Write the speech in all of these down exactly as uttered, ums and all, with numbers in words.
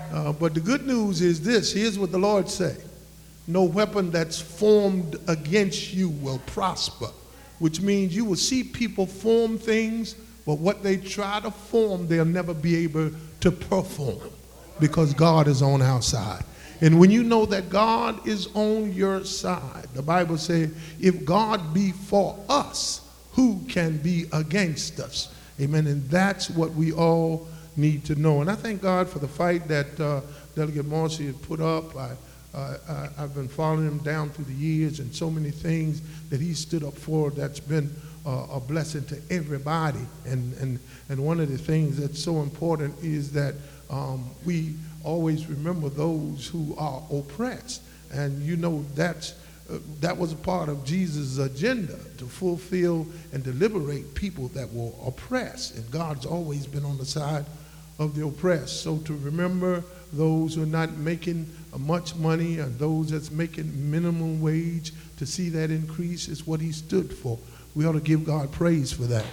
Uh, but the good news is this. Here's what the Lord say. No weapon that's formed against you will prosper, which means you will see people form things, but what they try to form, they'll never be able to perform because God is on our side. And when you know that God is on your side, the Bible says, if God be for us, who can be against us? Amen. And that's what we all need to know. And I thank God for the fight that uh, Delegate Marcy had put up. I, uh, I, I've been following him down through the years, and so many things that he stood up for that's been uh, a blessing to everybody. And, and, and one of the things that's so important is that um, we always remember those who are oppressed. And you know that's, uh, that was a part of Jesus' agenda, to fulfill and to liberate people that were oppressed. And God's always been on the side of the oppressed. So to remember those who are not making uh, much money, and those that's making minimum wage, to see that increase is what he stood for. We ought to give God praise for that.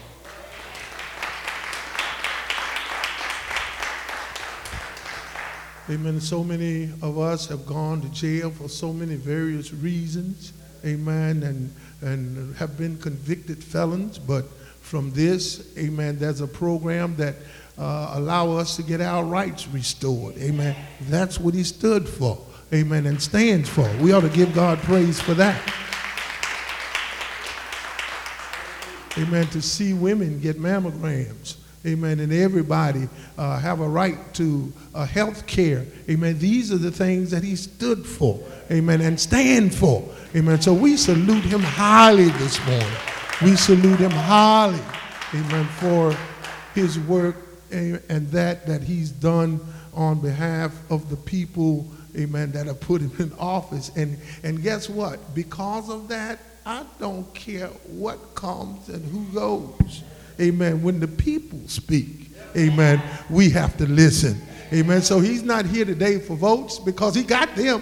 Amen. So many of us have gone to jail for so many various reasons. Amen. And, and have been convicted felons. But from this, amen, there's a program that uh, allow us to get our rights restored. Amen. That's what he stood for. Amen. And stands for. We ought to give God praise for that. Amen. To see women get mammograms. Amen. And everybody uh, have a right to uh, health care. Amen. These are the things that he stood for. Amen. And stand for. Amen. So we salute him highly this morning. We salute him highly. Amen. For his work and that that he's done on behalf of the people. Amen. That have put him in office. And, and guess what? Because of that, I don't care what comes and who goes. Amen. When the people speak, amen, we have to listen. Amen. So he's not here today for votes because he got them.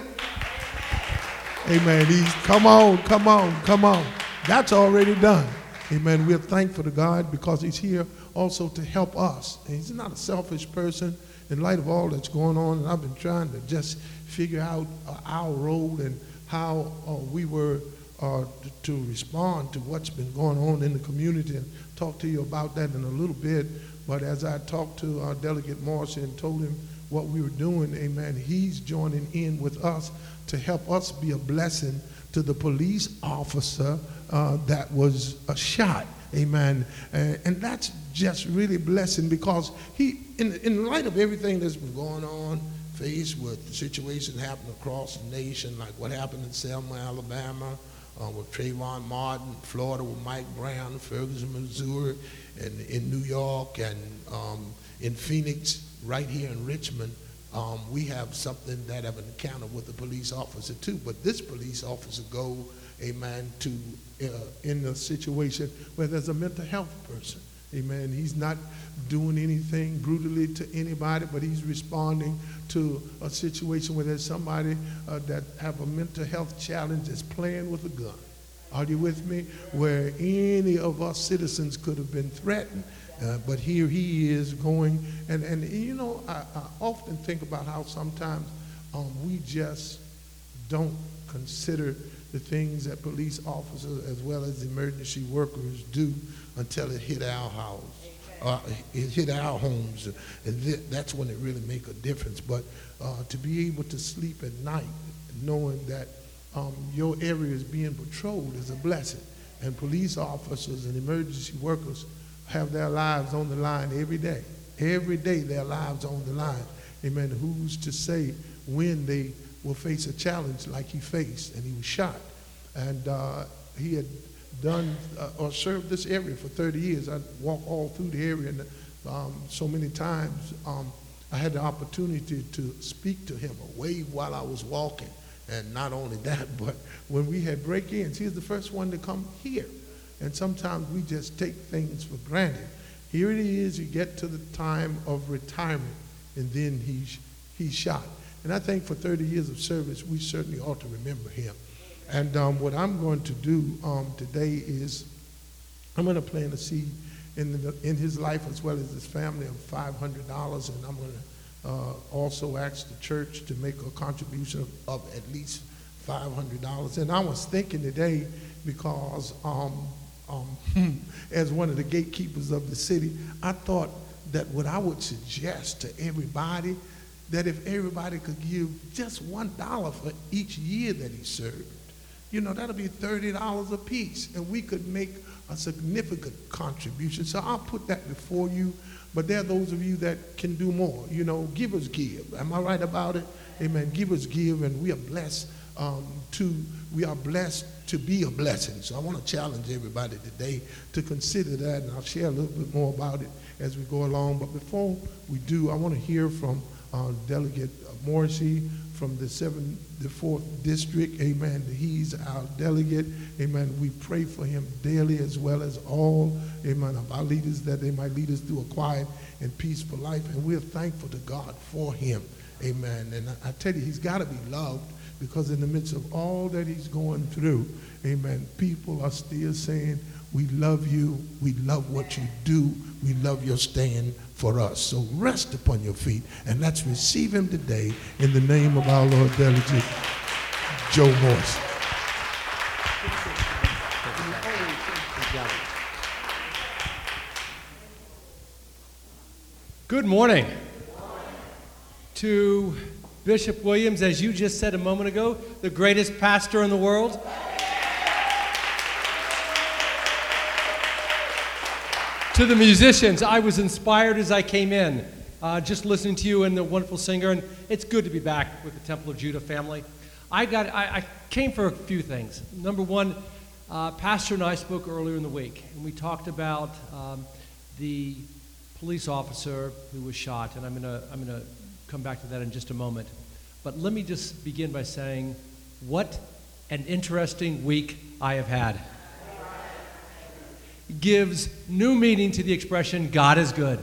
Amen. He's, come on, come on, come on. That's already done. Amen. We're thankful to God because he's here also to help us. And he's not a selfish person in light of all that's going on. And I've been trying to just figure out uh, our role and how uh, we were uh, to, to respond to what's been going on in the community, and talk to you about that in a little bit. But as I talked to our Delegate Marcy and told him what we were doing, amen, he's joining in with us to help us be a blessing to the police officer uh, that was uh, shot, amen. Uh, and that's just really blessing because he, in, in light of everything that's been going on, faced with the situation happening across the nation, like what happened in Selma, Alabama, Uh, with Trayvon Martin, Florida with Mike Brown, Ferguson, Missouri, and in New York, and um, in Phoenix, right here in Richmond, um, we have something that have an encounter with the police officer too. But this police officer go, amen, to uh, in a situation where there's a mental health person. Amen. He's not doing anything brutally to anybody, but he's responding to a situation where there's somebody uh, that have a mental health challenge that's playing with a gun. Are you with me? Where any of us citizens could have been threatened, uh, but here he is going. And, and you know, I, I often think about how sometimes um, we just don't consider the things that police officers as well as emergency workers do until it hit our house. Uh, it hit our homes, and th- that's when it really make a difference. But uh, to be able to sleep at night knowing that um, your area is being patrolled is a blessing. And police officers and emergency workers have their lives on the line every day. Every day their lives on the line. Amen. Who's to say when they will face a challenge like he faced, and he was shot. And uh, he had done uh, or served this area for thirty years. I walked all through the area, and um, so many times um, I had the opportunity to speak to him or wave while I was walking. And not only that, but when we had break-ins, he was the first one to come here. And sometimes we just take things for granted. Here it is, you get to the time of retirement, and then he's, he's shot. And I think for thirty years of service, we certainly ought to remember him. And um, what I'm going to do um, today is I'm going to plant a seed in, the, in his life as well as his family of five hundred dollars, and I'm going to uh, also asked the church to make a contribution of, of at least five hundred dollars. And I was thinking today, because um, um, as one of the gatekeepers of the city, I thought that what I would suggest to everybody, that if everybody could give just one dollar for each year that he served, you know, that'll be thirty dollars a piece, and we could make a significant contribution. So I'll put that before you, but there are those of you that can do more. You know, give us give. Am I right about it? Amen. Give us give, and we are blessed um, to, we are blessed to be a blessing. So I want to challenge everybody today to consider that, and I'll share a little bit more about it as we go along. But before we do, I want to hear from uh, Delegate Morrissey from the seventy-fourth District. Amen. He's our delegate. Amen. We pray for him daily, as well as all, amen, of our leaders, that they might lead us through a quiet and peaceful life. And we're thankful to God for him. Amen. And I, I tell you, he's got to be loved, because in the midst of all that he's going through, amen, people are still saying, we love you, we love what you do, we love your stand for us. So rest upon your feet, and let's receive him today in the name of our Lord Delegate Joe Morris. Good morning. To Bishop Williams, as you just said a moment ago, the greatest pastor in the world. To the musicians, I was inspired as I came in, uh, just listening to you and the wonderful singer, and it's good to be back with the Temple of Judah family. I got, I, I came for a few things. Number one, uh, Pastor and I spoke earlier in the week, and we talked about um, the police officer who was shot, and I'm gonna, I'm gonna come back to that in just a moment. But let me just begin by saying, what an interesting week I have had. Gives new meaning to the expression, God is good.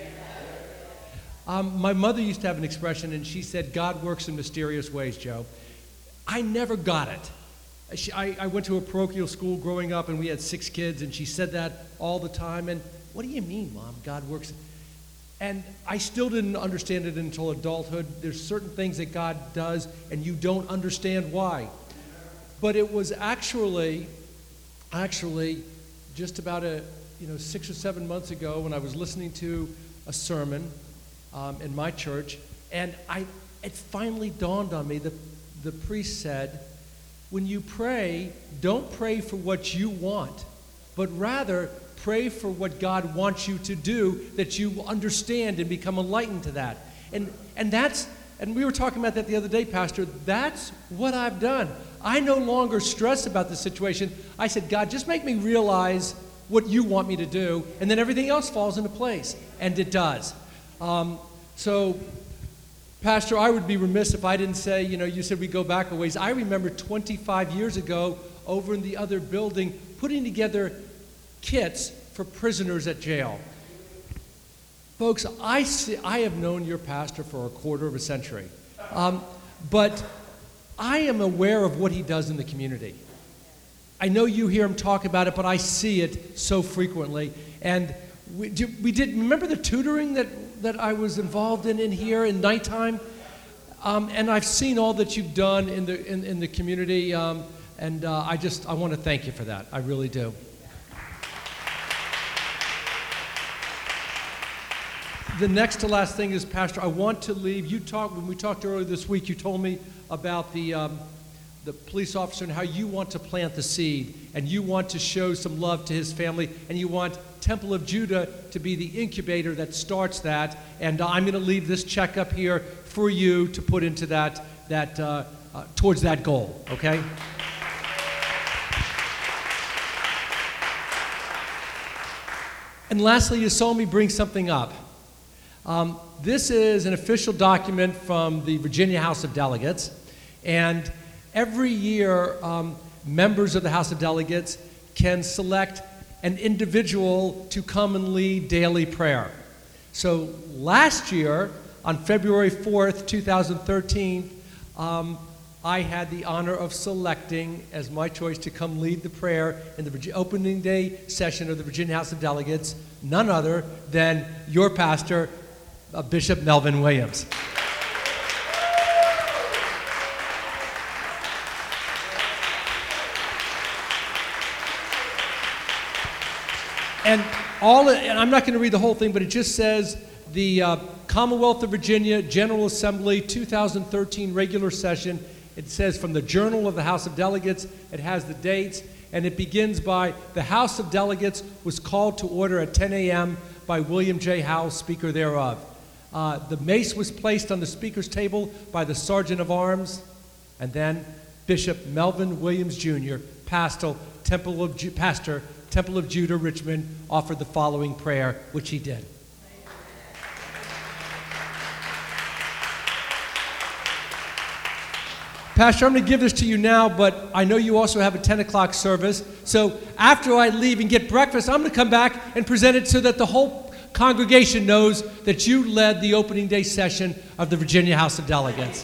Um, my mother used to have an expression, and she said, God works in mysterious ways, Joe. I never got it. She, I, I went to a parochial school growing up, and we had six kids, and she said that all the time. And what do you mean, Mom, God works? And I still didn't understand it until adulthood. There's certain things that God does, and you don't understand why. But it was actually, actually, just about a, you know, six or seven months ago, when I was listening to a sermon um, in my church, and I, it finally dawned on me that the priest said, when you pray, don't pray for what you want, but rather pray for what God wants you to do, that you understand and become enlightened to that. And and that's, and we were talking about that the other day, Pastor, that's what I've done. I no longer stress about the situation. I said, God, just make me realize what you want me to do, and then everything else falls into place. And it does. Um, so, Pastor, I would be remiss if I didn't say, you know, you said we go back a ways. I remember twenty-five years ago, over in the other building, putting together kits for prisoners at jail. Folks, I see, I have known your pastor for a quarter of a century, um, but I am aware of what he does in the community. I know you hear him talk about it, but I see it so frequently. And we, do, we did, remember the tutoring that, that I was involved in in here in nighttime? Um, and I've seen all that you've done in the, in, in the community, um, and uh, I just, I want to thank you for that. I really do. The next to last thing is, Pastor, I want to leave. You talked, when we talked earlier this week, you told me about the um, the police officer and how you want to plant the seed, and you want to show some love to his family, and you want Temple of Judah to be the incubator that starts that. And I'm going to leave this check up here for you to put into that, that uh, uh, towards that goal, okay? And lastly, you saw me bring something up. Um, this is an official document from the Virginia House of Delegates, and every year um, members of the House of Delegates can select an individual to come and lead daily prayer. So last year, on February fourth, two thousand thirteen, um, I had the honor of selecting as my choice to come lead the prayer in the Virginia, opening day session of the Virginia House of Delegates, none other than your pastor, uh, Bishop Melvin Williams. And all, and I'm not going to read the whole thing, but it just says the uh, Commonwealth of Virginia General Assembly two thousand thirteen regular session. It says from the Journal of the House of Delegates. It has the dates, and it begins by the House of Delegates was called to order at ten a.m. by William J. Howell, Speaker thereof. Uh, the mace was placed on the Speaker's table by the Sergeant of Arms, and then Bishop Melvin Williams, Junior, Pastor, Temple of Ju- Pastor, Temple of Judah, Richmond, offered the following prayer, which he did. Pastor, I'm going to give this to you now, but I know you also have a ten o'clock service. So after I leave and get breakfast, I'm going to come back and present it so that the whole congregation knows that you led the opening day session of the Virginia House of Delegates.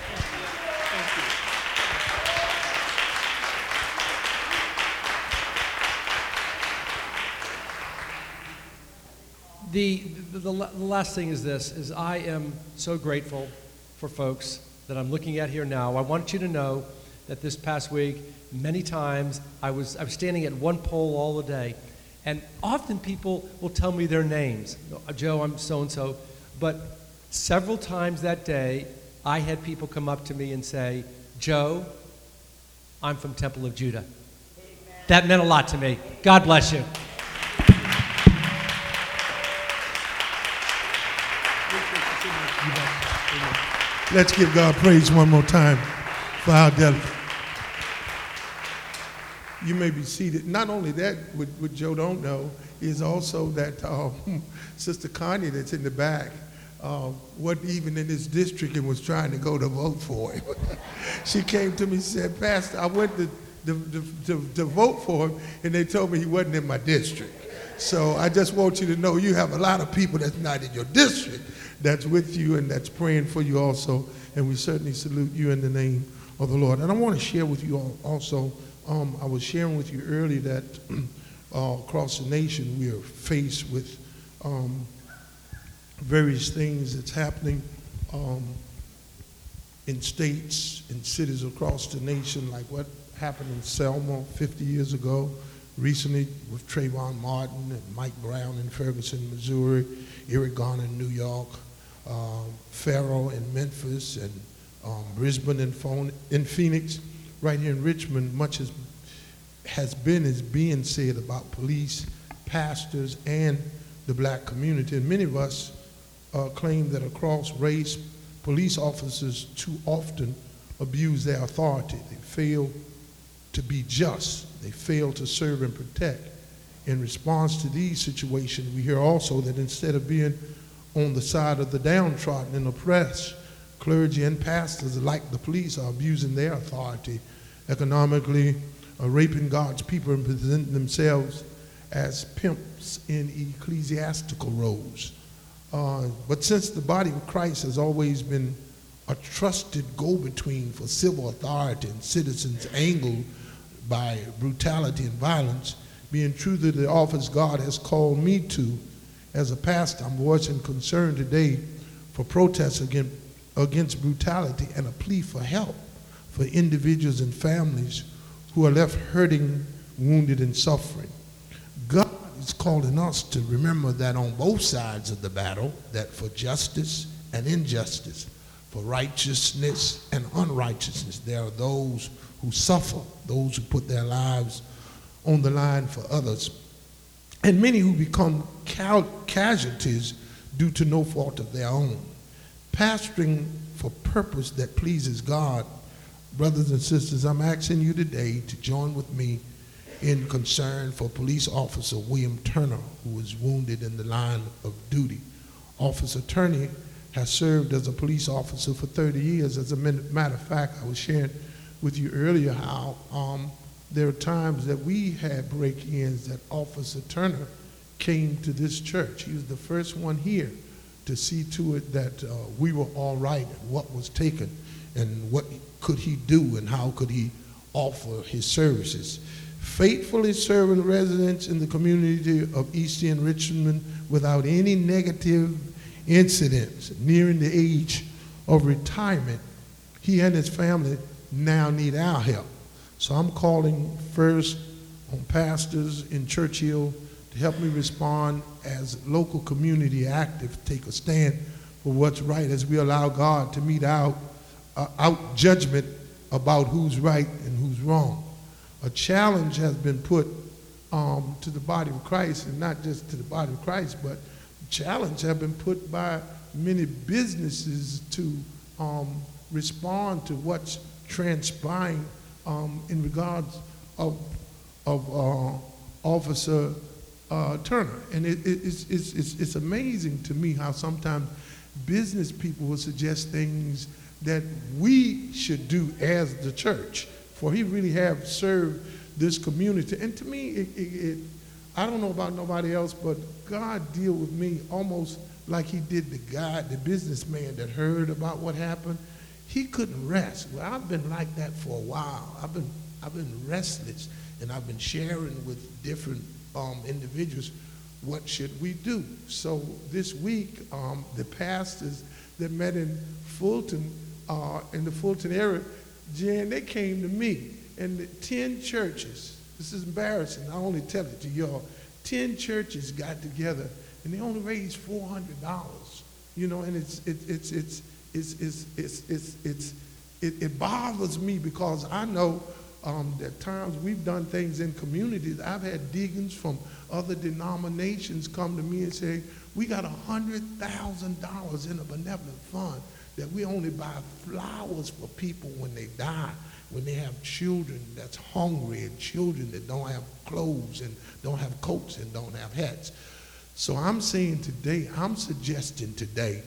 The, the, the last thing is this, is I am so grateful for folks that I'm looking at here now. I want you to know that this past week, many times, I was, I was standing at one pole all the day, and often people will tell me their names. Joe, I'm so-and-so. But several times that day, I had people come up to me and say, Joe, I'm from Temple of Judah. Amen. That meant a lot to me. God bless you. Let's give God praise one more time for our delegate. You may be seated. Not only that, what, what Joe don't know is also that uh, Sister Connie that's in the back uh, wasn't even in his district and was trying to go to vote for him. She came to me and said, Pastor, I went to, to, to, to vote for him, and they told me he wasn't in my district. So I just want you to know you have a lot of people that's not in your district that's with you and that's praying for you also, and we certainly salute you in the name of the Lord. And I want to share with you all also, um, I was sharing with you earlier that uh, across the nation we are faced with um, various things that's happening um, in states and cities across the nation, like what happened in Selma fifty years ago, recently with Trayvon Martin and Mike Brown in Ferguson, Missouri, Eric Garner in New York, um, Farrell in Memphis, and um, Brisbane and Phone, in Phoenix. Right here in Richmond, much has, has been is being said about police, pastors, and the black community. And many of us uh, claim that across race, police officers too often abuse their authority. They fail to be just. They fail to serve and protect. In response to these situations, we hear also that instead of being on the side of the downtrodden and oppressed, clergy and pastors, like the police, are abusing their authority economically, uh, raping God's people, and presenting themselves as pimps in ecclesiastical roles. Uh, but since the body of Christ has always been a trusted go-between for civil authority and citizens angled by brutality and violence, being true to the office God has called me to as a pastor, I'm voicing concern today for protests against, against brutality and a plea for help for individuals and families who are left hurting, wounded, and suffering. God is calling us to remember that on both sides of the battle, that for justice and injustice, for righteousness and unrighteousness, there are those who suffer, those who put their lives on the line for others, and many who become cal- casualties due to no fault of their own. Pastoring for purpose that pleases God, brothers and sisters, I'm asking you today to join with me in concern for police officer William Turner, who was wounded in the line of duty. Officer Turner has served as a police officer for thirty years. As a matter of fact, I was sharing with you earlier how um, there are times that we had break-ins that Officer Turner came to this church. He was the first one here to see to it that uh, we were all right and what was taken and what could he do and how could he offer his services. Faithfully serving residents in the community of East End Richmond without any negative incidents, nearing the age of retirement, he and his family now need our help. So I'm calling first on pastors in Churchill to help me respond as local community active, take a stand for what's right as we allow God to mete out, uh, out judgment about who's right and who's wrong. A challenge has been put um, to the body of Christ, and not just to the body of Christ, but challenge have been put by many businesses to um, respond to what's transpiring um, in regards of, of uh, Officer uh, Turner. And it, it, it's, it's, it's, it's amazing to me how sometimes business people will suggest things that we should do as the church, for he really have served this community. And to me, it, it, it, I don't know about nobody else, but God deal with me almost like he did the guy, the businessman that heard about what happened. He couldn't rest. Well, I've been like that for a while. I've been, I've been restless, and I've been sharing with different um, individuals, what should we do? So this week, um, the pastors that met in Fulton, uh, in the Fulton area, Jan, they came to me, and the ten churches, this is embarrassing, I only tell it to y'all, ten churches got together, and they only raised four hundred dollars, you know, and it's, it, it's, it's, it's, it's, it's, it's, it's it, it bothers me because I know um, that times we've done things in communities. I've had deacons from other denominations come to me and say, we got one hundred thousand dollars in a benevolent fund that we only buy flowers for people when they die, when they have children that's hungry and children that don't have clothes and don't have coats and don't have hats. So I'm saying today, I'm suggesting today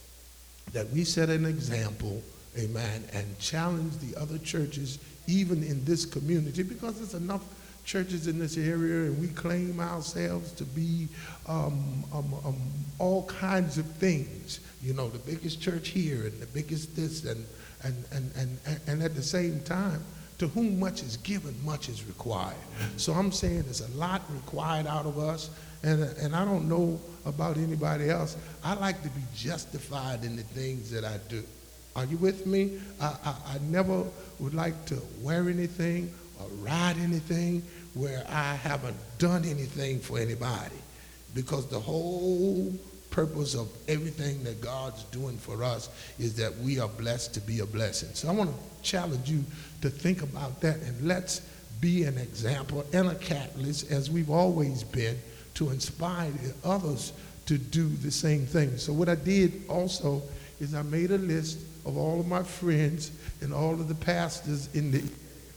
that we set an example, amen, and challenge the other churches even in this community, because there's enough churches in this area and we claim ourselves to be um, um, um, all kinds of things. You know, the biggest church here and the biggest this, and, and, and, and, and at the same time, to whom much is given, much is required. So I'm saying there's a lot required out of us, and, and I don't know about anybody else. I like to be justified in the things that I do. Are you with me? I, I, I never would like to wear anything or ride anything where I haven't done anything for anybody, because the whole purpose of everything that God's doing for us is that we are blessed to be a blessing. So I want to challenge you to think about that, and let's be an example and a catalyst, as we've always been, to inspire others to do the same thing. So what I did also is I made a list of all of my friends and all of the pastors in the.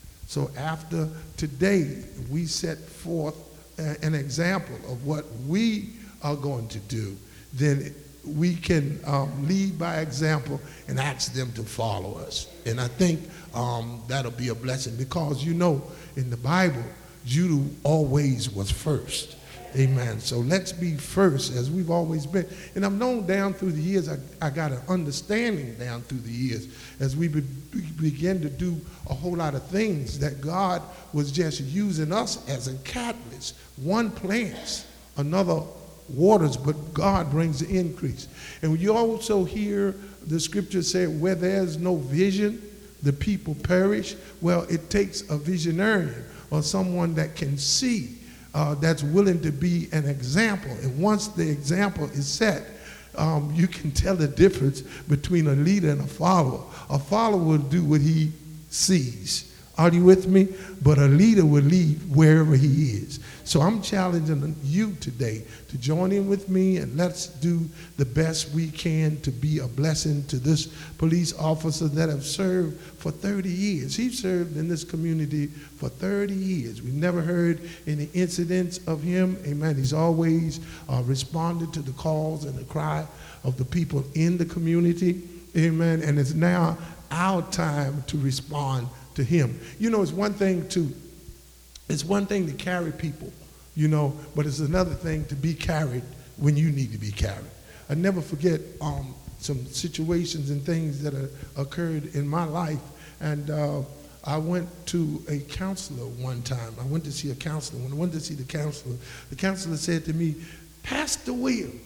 So after today, we set forth a, an example of what we are going to do. Then we can um, lead by example and ask them to follow us. And I think um, that'll be a blessing, because you know in the Bible, Judah always was first. Amen. So let's be first, as we've always been. And I've known down through the years, I, I got an understanding down through the years, as we be, begin to do a whole lot of things, that God was just using us as a catalyst. One plants, another waters, but God brings the increase. And you also hear the scripture say, where there's no vision, the people perish. Well, it takes a visionarian or someone that can see, uh, that's willing to be an example. And once the example is set, um, you can tell the difference between a leader and a follower. A follower will do what he sees. Are you with me? But a leader will lead wherever he is. So I'm challenging you today to join in with me, and let's do the best we can to be a blessing to this police officer that have served for thirty years. He served in this community for thirty years. We've never heard any incidents of him. Amen. He's always uh, responded to the calls and the cry of the people in the community. Amen. And it's now our time to respond to him. You know, it's one thing to, it's one thing to carry people, you know, but it's another thing to be carried when you need to be carried. I never forget um, some situations and things that uh, occurred in my life, and uh, I went to a counselor one time. I went to see a counselor. When I went to see the counselor, the counselor said to me, Pastor Wills,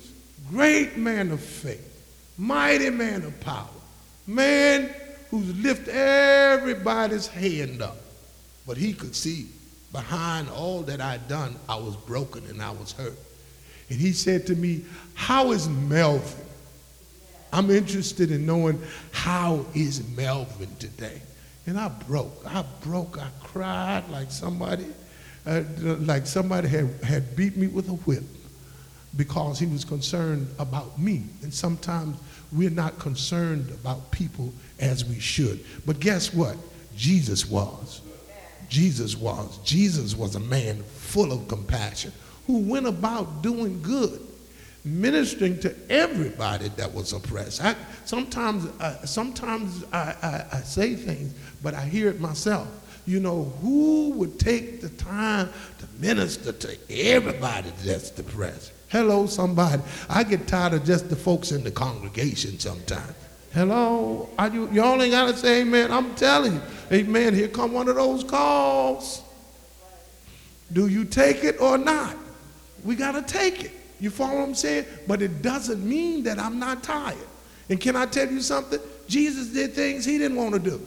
great man of faith, mighty man of power, man who's lifted everybody's hand up. But he could see behind all that I'd done, I was broken and I was hurt. And he said to me, how is Melvin? I'm interested in knowing how is Melvin today. And I broke, I broke, I cried like somebody, uh, like somebody had, had beat me with a whip because he was concerned about me. And sometimes we're not concerned about people as we should. But guess what? Jesus was. Jesus was. Jesus was a man full of compassion who went about doing good, ministering to everybody that was oppressed. I, sometimes uh, sometimes I, I, I say things, but I hear it myself. You know, who would take the time to minister to everybody that's depressed? Hello, somebody. I get tired of just the folks in the congregation sometimes. Hello? Are you, y'all ain't got to say amen. I'm telling you. Amen. Here come one of those calls. Do you take it or not? We got to take it. You follow what I'm saying? But it doesn't mean that I'm not tired. And can I tell you something? Jesus did things he didn't want to do.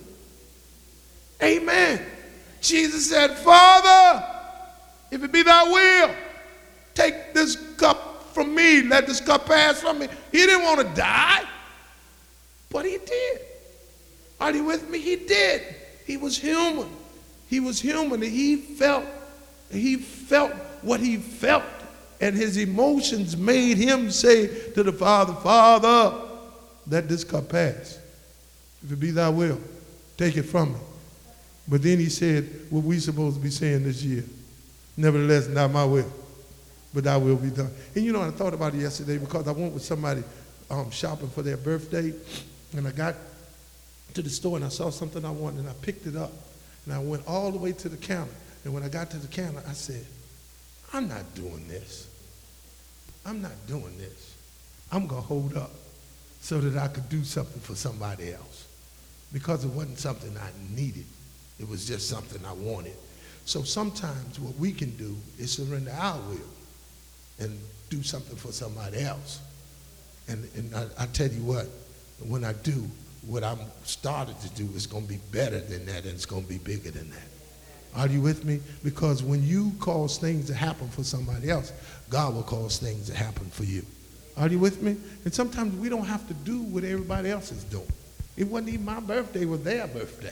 Amen. Jesus said, Father, if it be thy will, take this cup from me. Let this cup pass from me. He didn't want to die, but he did. Are you with me? He did. He was human. He was human. He felt, he felt what he felt. And his emotions made him say to the Father, Father, let this cup pass. If it be thy will, take it from me. But then he said what we supposed to be saying this year. Nevertheless, not my will, but thy will be done. And you know, I thought about it yesterday because I went with somebody um, shopping for their birthday. And I got to the store and I saw something I wanted and I picked it up. And I went all the way to the counter. And when I got to the counter, I said, I'm not doing this. I'm not doing this. I'm going to hold up so that I could do something for somebody else. Because it wasn't something I needed. It was just something I wanted. So sometimes what we can do is surrender our will and do something for somebody else. And, and I, I tell you what, when I do, what I'm started to do is going to be better than that, and it's going to be bigger than that. Are you with me? Because when you cause things to happen for somebody else, God will cause things to happen for you. Are you with me? And sometimes we don't have to do what everybody else is doing. It wasn't even my birthday, it was their birthday.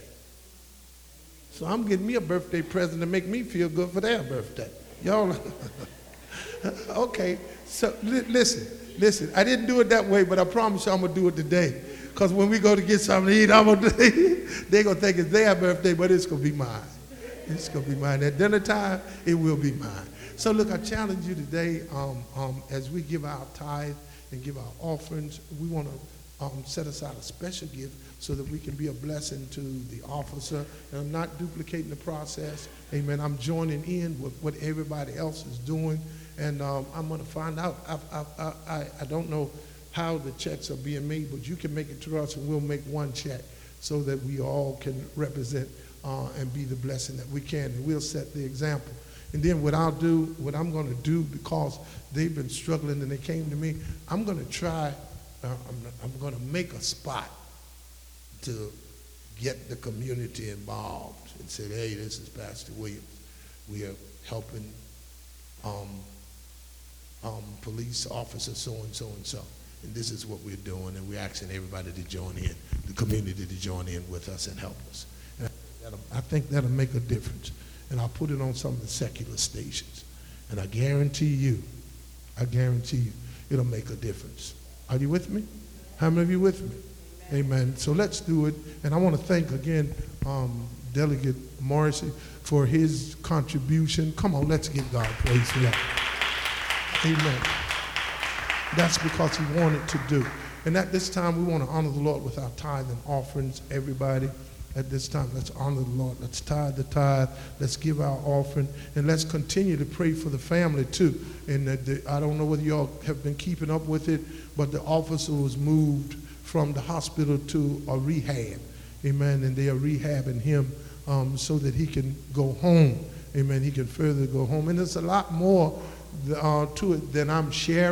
So I'm getting me a birthday present to make me feel good for their birthday. Y'all, okay, so li- listen, listen. I didn't do it that way, but I promise you I'm going to do it today. Because when we go to get something to eat, I'm gonna, they're going to think it's their birthday, but it's going to be mine. It's going to be mine. At dinner time, it will be mine. So look, I challenge you today um, um, as we give our tithe and give our offerings, we want to um, set aside a special gift so that we can be a blessing to the officer. And I'm not duplicating the process. Amen. I'm joining in with what everybody else is doing. And um, I'm going to find out. I, I, I, I don't know how the checks are being made, but you can make it to us and we'll make one check so that we all can represent uh, and be the blessing that we can. And we'll set the example. And then what I'll do, what I'm going to do, because they've been struggling and they came to me, I'm going to try, uh, I'm, I'm going to make a spot to get the community involved and say, hey, this is Pastor Williams. We are helping um, um, police officer so-and-so and so. And this is what we're doing, and we're asking everybody to join in, the community to join in with us and help us. And I think that'll make a difference. And I'll put it on some of the secular stations. And I guarantee you, I guarantee you, it'll make a difference. Are you with me? How many of you with me? Amen. So let's do it. And I want to thank again um, Delegate Morrissey for his contribution. Come on, let's give God praise for that. Amen. That's because he wanted to do. And at this time, we want to honor the Lord with our tithe and offerings, everybody. At this time, let's honor the Lord. Let's tithe the tithe. Let's give our offering. And let's continue to pray for the family, too. And the, the, I don't know whether y'all have been keeping up with it, but the officer was moved from the hospital to a rehab. Amen. And they are rehabbing him um, so that he can go home. Amen. He can further go home. And there's a lot more uh, to it than I'm sharing.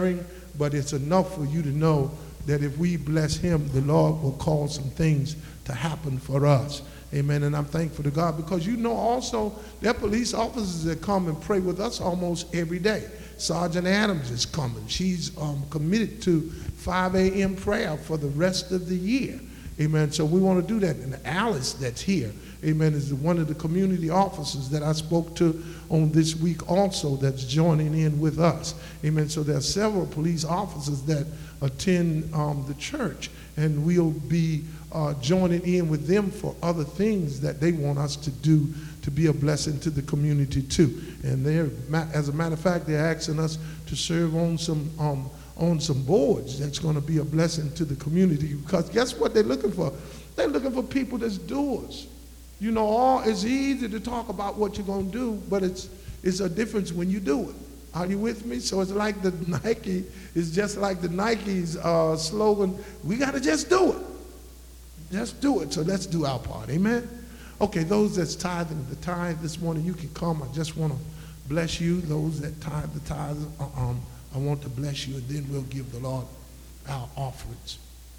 but it's enough for you to know that if we bless him, the Lord will cause some things to happen for us. Amen. And I'm thankful to God because you know also there are police officers that come and pray with us almost every day. Sergeant Adams is coming. She's um, committed to five a.m. prayer for the rest of the year. Amen. So we want to do that. And Alice that's here, amen, is one of the community officers that I spoke to on this week also that's joining in with us. Amen. So there are several police officers that attend um, the church, and we'll be uh, joining in with them for other things that they want us to do to be a blessing to the community too. And they're, as a matter of fact, they're asking us to serve on some um, on some boards that's going to be a blessing to the community, because guess what they're looking for? They're looking for people that's doers. You know, all it's easy to talk about what you're going to do, but it's it's a difference when you do it. Are you with me? So it's like the Nike, it's just like the Nike's uh, slogan, we got to just do it. Just do it. So let's do our part. Amen? Okay, those that's tithing the tithe this morning, you can come. I just want to bless you. Those that tithe the tithe, um, I want to bless you, and then we'll give the Lord our offerings.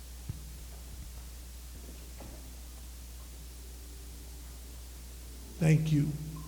Thank you.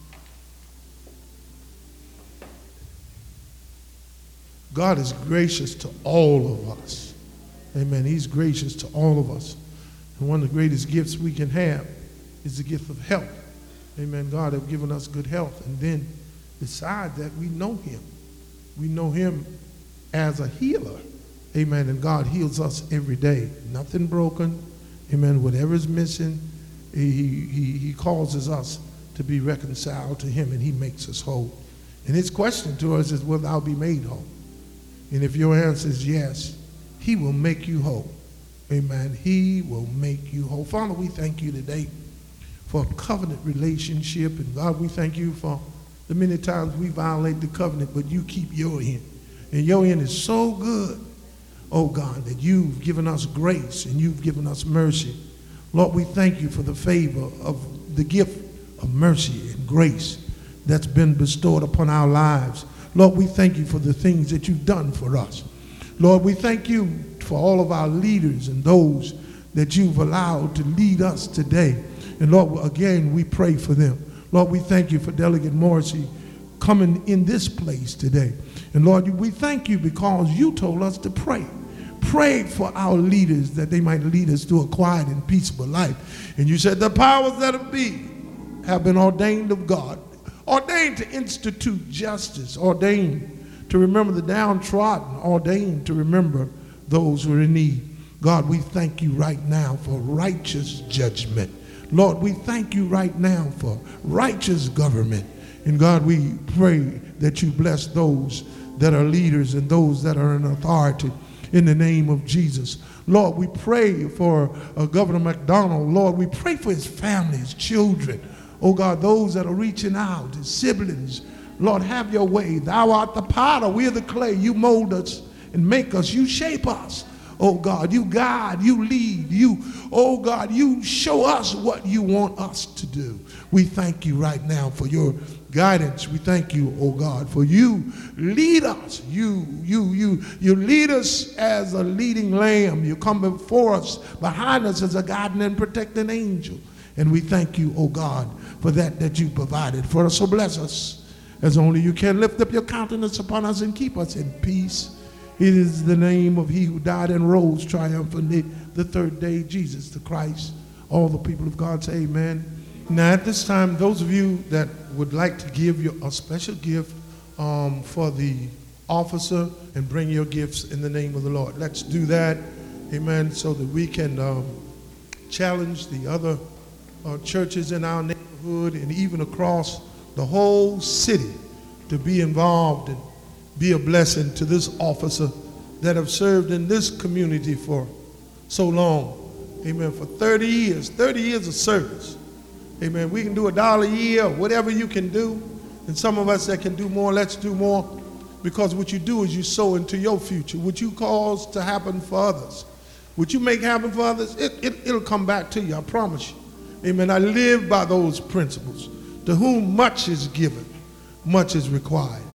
God is gracious to all of us. Amen. He's gracious to all of us. And one of the greatest gifts we can have is the gift of health. Amen. God has given us good health. And then beside that, we know him. We know him as a healer. Amen. And God heals us every day. Nothing broken. Amen. Whatever is missing, he, he, he causes us to be reconciled to him, and he makes us whole. And his question to us is, will thou be made whole? And if your answer is yes, he will make you whole. Amen. He will make you whole. Father, we thank you today for a covenant relationship. And God, we thank you for the many times we violate the covenant, but you keep your end. And your end is so good, oh God, that you've given us grace and you've given us mercy. Lord, we thank you for the favor of the gift of mercy and grace that's been bestowed upon our lives. Lord, we thank you for the things that you've done for us. Lord, we thank you for all of our leaders and those that you've allowed to lead us today. And Lord, again, we pray for them. Lord, we thank you for Delegate Morrissey coming in this place today. And Lord, we thank you because you told us to pray. Pray for our leaders that they might lead us to a quiet and peaceable life. And you said the powers that be have been ordained of God, ordained to institute justice, ordained to remember the downtrodden, ordained to remember those who are in need. God, we thank you right now for righteous judgment. Lord, we thank you right now for righteous government. And God, we pray that you bless those that are leaders and those that are in authority in the name of Jesus. Lord, we pray for uh, Governor McDonald. Lord, we pray for his family, his children. Oh God, those that are reaching out, his siblings. Lord, have your way. Thou art the potter, we are the clay. You mold us and make us. You shape us. Oh God, you guide, you lead, you, oh God, you show us what you want us to do. We thank you right now for your guidance. We thank you, oh God, for you lead us. You, you, you, you lead us as a leading lamb. You come before us, behind us as a guiding and protecting angel. And we thank you, oh God, for that that you provided for us. So bless us as only you can. Lift up your countenance upon us and keep us in peace. It is the name of he who died and rose triumphantly the third day, Jesus the Christ. All the people of God say amen. Now at this time, those of you that would like to give you a special gift um, for the officer and bring your gifts in the name of the Lord. Let's do that, amen, so that we can um, challenge the other uh, churches in our neighborhood and even across the whole city to be involved and be a blessing to this officer that have served in this community for so long. Amen. For thirty years, thirty years of service. Amen. We can do a dollar a year, whatever you can do. And some of us that can do more, let's do more. Because what you do is you sow into your future. What you cause to happen for others. What you make happen for others, it, it, it'll come back to you, I promise you. Amen. I live by those principles. To whom much is given, much is required.